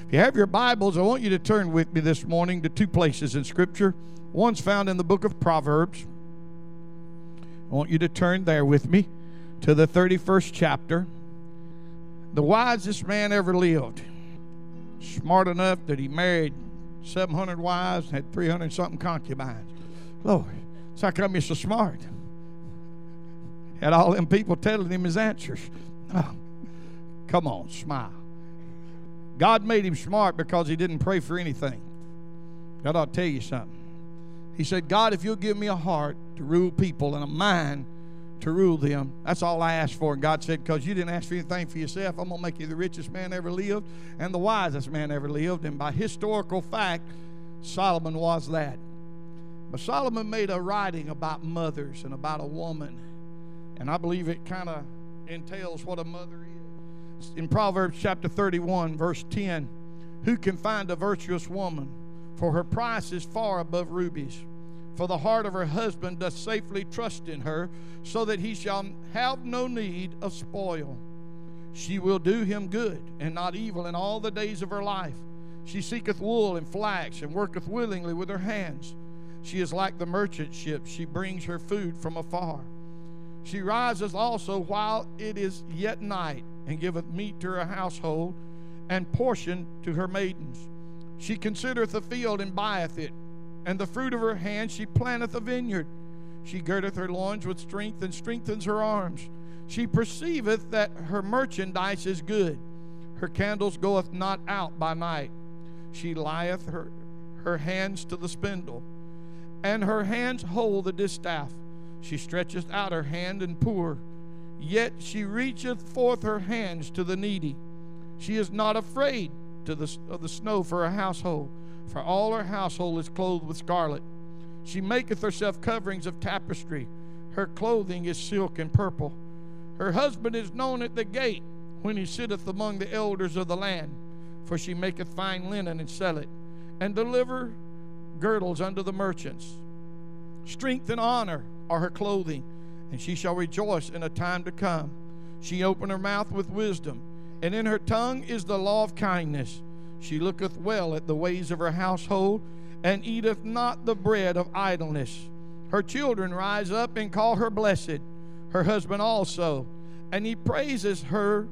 If you have your Bibles, I want you to turn with me this morning to two places in Scripture. One's found in the book of Proverbs. I want you to turn there with me to the 31st chapter. The wisest man ever lived. Smart enough that he married 700 wives and had 300-something concubines. Lord, so how come you're so smart? Had all them people telling him his answers. Oh, come on, smile. God made him smart because he didn't pray for anything. God, I'll tell you something. He said, God, if you'll give me a heart to rule people and a mind to rule them, that's all I ask for. And God said, because you didn't ask for anything for yourself, I'm going to make you the richest man ever lived and the wisest man ever lived. And by historical fact, Solomon was that. But Solomon made a writing about mothers and about a woman. And I believe it kind of entails what a mother is. In Proverbs chapter 31, verse 10, who can find a virtuous woman? For her price is far above rubies. For the heart of her husband doth safely trust in her, so that he shall have no need of spoil. She will do him good, and not evil in all the days of her life. She seeketh wool and flax, and worketh willingly with her hands. She is like the merchant ship. She brings her food from afar. She rises also while it is yet night, and giveth meat to her household, and portion to her maidens. She considereth the field, and buyeth it, and the fruit of her hand she planteth a vineyard. She girdeth her loins with strength, and strengthens her arms. She perceiveth that her merchandise is good. Her candles goeth not out by night. She lieth her hands to the spindle, and her hands hold the distaff. She stretcheth out her hand and poor, yet she reacheth forth her hands to the needy. She is not afraid of the snow for her household, for all her household is clothed with scarlet. She maketh herself coverings of tapestry. Her clothing is silk and purple. Her husband is known at the gate when he sitteth among the elders of the land. For she maketh fine linen and sell it, and deliver girdles unto the merchants. Strength and honor are her clothing, and she shall rejoice in a time to come. She opened her mouth with wisdom, and in her tongue is the law of kindness. She looketh well at the ways of her household, and eateth not the bread of idleness. Her children rise up and call her blessed, her husband also, and he praises her.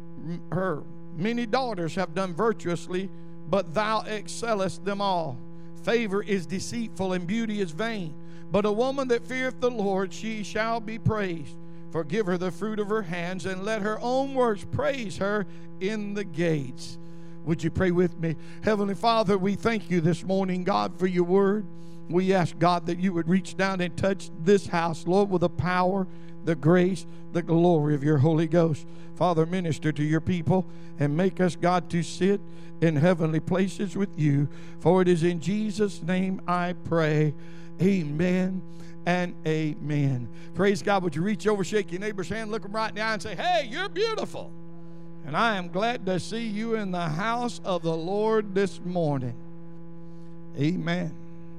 Her many daughters have done virtuously, but thou excellest them all. Favor is deceitful, and beauty is vain, but a woman that feareth the Lord, she shall be praised. Forgive her the fruit of her hands, and let her own works praise her in the gates. Would you pray with me? Heavenly Father, we thank you this morning, God, for your word. We ask, God, that you would reach down and touch this house, Lord, with the power, the grace, the glory of your Holy Ghost. Father, minister to your people and make us, God, to sit in heavenly places with you. For it is in Jesus' name I pray. Amen and amen. Praise God. Would you reach over, shake your neighbor's hand, look them right in the eye and say, hey, you're beautiful. And I am glad to see you in the house of the Lord this morning. Amen.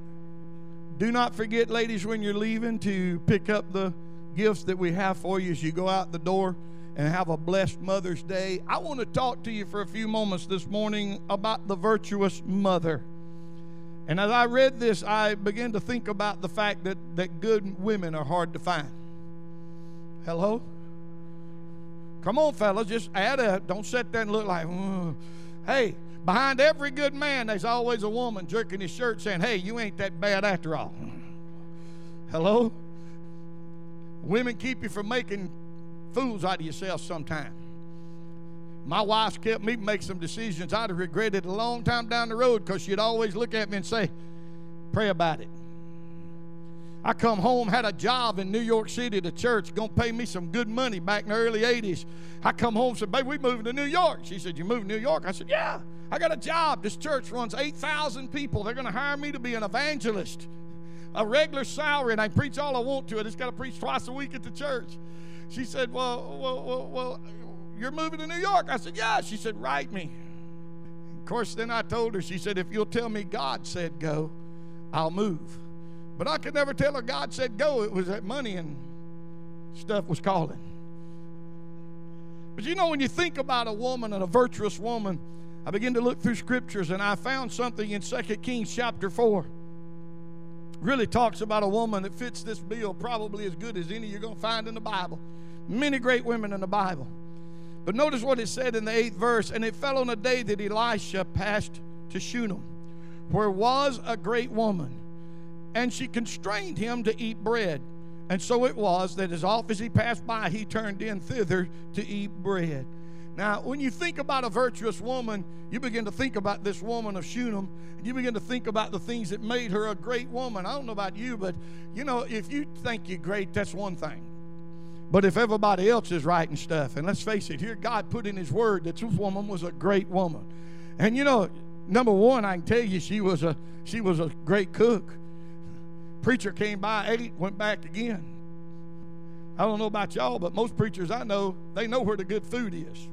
Do not forget, ladies, when you're leaving to pick up the gifts that we have for you as you go out the door, and have a blessed Mother's Day. I want to talk to you for a few moments this morning about the virtuous mother. And as I read this, I began to think about the fact that good women are hard to find. Hello? Come on, fellas, just add up. Don't sit there and look like, hey, behind every good man, there's always a woman jerking his shirt saying, hey, you ain't that bad after all. Hello? Women keep you from making fools out of yourself sometime. My wife's kept me make some decisions I'd have regretted a long time down the road, because she'd always look at me and say, pray about it. I come home, had a job in New York City, the church, going to pay me some good money back in the early 80s. I come home and said, babe, we moving to New York. She said, you moving to New York? I said, yeah, I got a job. This church runs 8,000 people. They're going to hire me to be an evangelist. A regular salary, and I preach all I want to. I just got to preach twice a week at the church. She said, well, you're moving to New York. I said, yeah. She said, write me. Of course, then I told her, she said, if you'll tell me God said go, I'll move. But I could never tell her God said go. It was that money and stuff was calling. But you know, when you think about a woman and a virtuous woman, I began to look through scriptures, and I found something in 2 Kings chapter 4. Really talks about a woman that fits this bill probably as good as any you're going to find in the Bible. Many great women in the Bible. But notice what it said in the 8th verse. And it fell on a day that Elisha passed to Shunem, where was a great woman, and she constrained him to eat bread. And so it was that as oft as he passed by, he turned in thither to eat bread. Now, when you think about a virtuous woman, you begin to think about this woman of Shunem, and you begin to think about the things that made her a great woman. I don't know about you, but, you know, if you think you're great, that's one thing. But if everybody else is right and stuff, and let's face it, here God put in his word that this woman was a great woman. And, you know, number one, I can tell you she was a great cook. Preacher came by, ate, went back again. I don't know about y'all, but most preachers I know, they know where the good food is.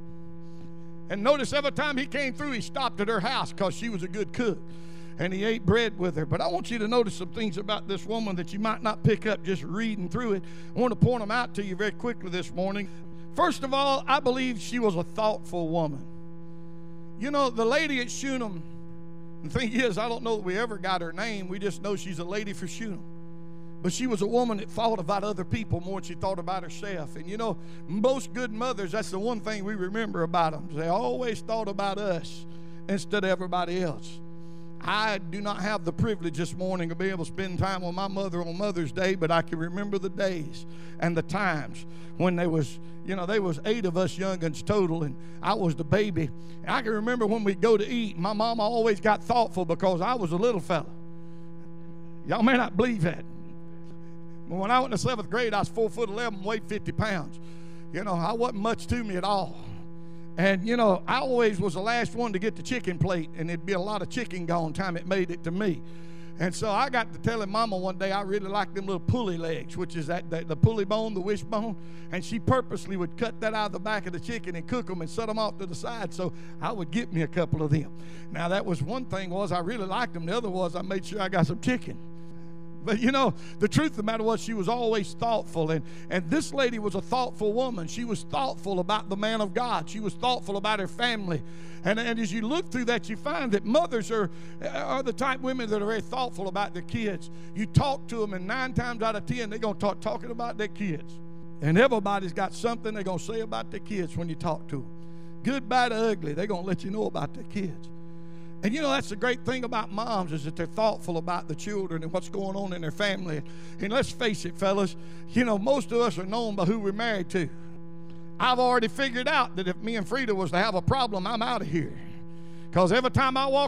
And notice every time he came through, he stopped at her house because she was a good cook. And he ate bread with her. But I want you to notice some things about this woman that you might not pick up just reading through it. I want to point them out to you very quickly this morning. First of all, I believe she was a thoughtful woman. You know, the lady at Shunem, the thing is, I don't know that we ever got her name. We just know she's a lady for Shunem. But she was a woman that thought about other people more than she thought about herself. And you know, most good mothers, that's the one thing we remember about them. They always thought about us instead of everybody else. I do not have the privilege this morning to be able to spend time with my mother on Mother's Day, but I can remember the days and the times when there was 8 of us young'uns total, and I was the baby. And I can remember when we'd go to eat, my mama always got thoughtful because I was a little fella. Y'all may not believe that. When I went to 7th grade, I was 4'11", weighed 50 pounds. You know, I wasn't much to me at all. And, you know, I always was the last one to get the chicken plate, and there'd be a lot of chicken gone time it made it to me. And so I got to telling Mama one day I really liked them little pulley legs, which is the pulley bone, the wishbone. And she purposely would cut that out of the back of the chicken and cook them and set them off to the side so I would get me a couple of them. Now, that was one thing was I really liked them. The other was I made sure I got some chicken. But, you know, the truth of the matter was she was always thoughtful. And this lady was a thoughtful woman. She was thoughtful about the man of God. She was thoughtful about her family. And as you look through that, you find that mothers are the type of women that are very thoughtful about their kids. You talk to them, and 9 times out of 10, they're going to talking about their kids. And everybody's got something they're going to say about their kids when you talk to them. Good, bad, or ugly, they're going to let you know about their kids. And, you know, that's the great thing about moms is that they're thoughtful about the children and what's going on in their family. And let's face it, fellas, you know, most of us are known by who we're married to. I've already figured out that if me and Frida was to have a problem, I'm out of here. Because every time I walk